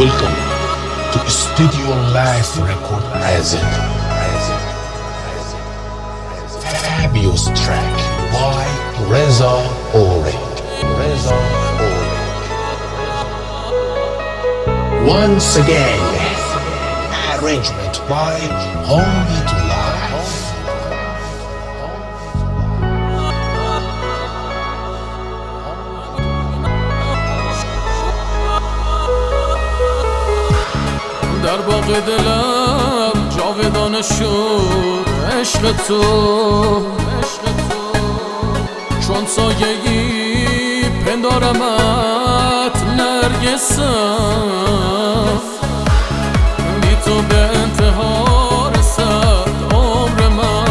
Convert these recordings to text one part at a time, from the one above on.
Welcome to Studio Life Record present Fabio's track by Reza Oring. Once again, arrangement by Homie to Life. در باغ دلم جاودانه شد عشق تو، چون سایگی پندارمت نرگسم، بی تو به انتها رسد عمر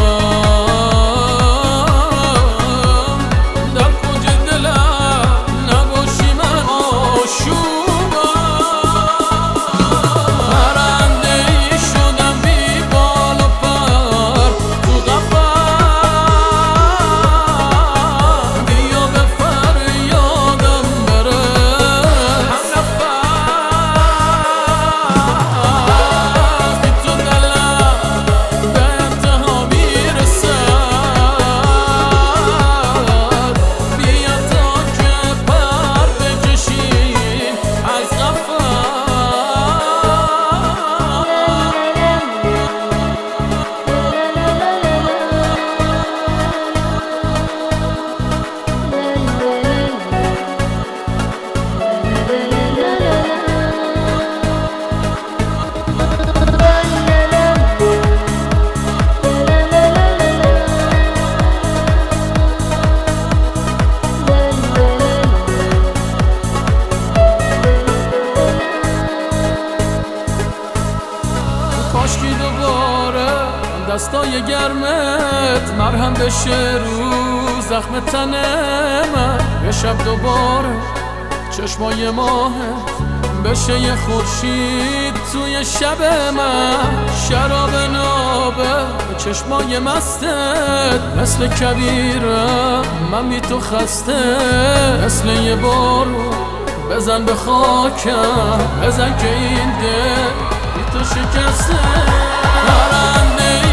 من. در کنج دلم نباشی من آشوبم، پرنده ای شدم بی بال و پر تو قفس، بیا به فریادم برس هم نفس، بی تو دلم به انتها میرسد، بیا تا که پر بکشیم از قفس. کاشکی دوباره دستای گرمت مرهم بشه رو زخم تن من، یه شب دوباره چشمای ماهت بشه یه خورشید توی شب من، شراب نابه چشمای مستت مثل کبیرم من بی تو خسته، مثل یه بارو بزن به خاکم، بزن که این دل بی تو شکسته. پرنده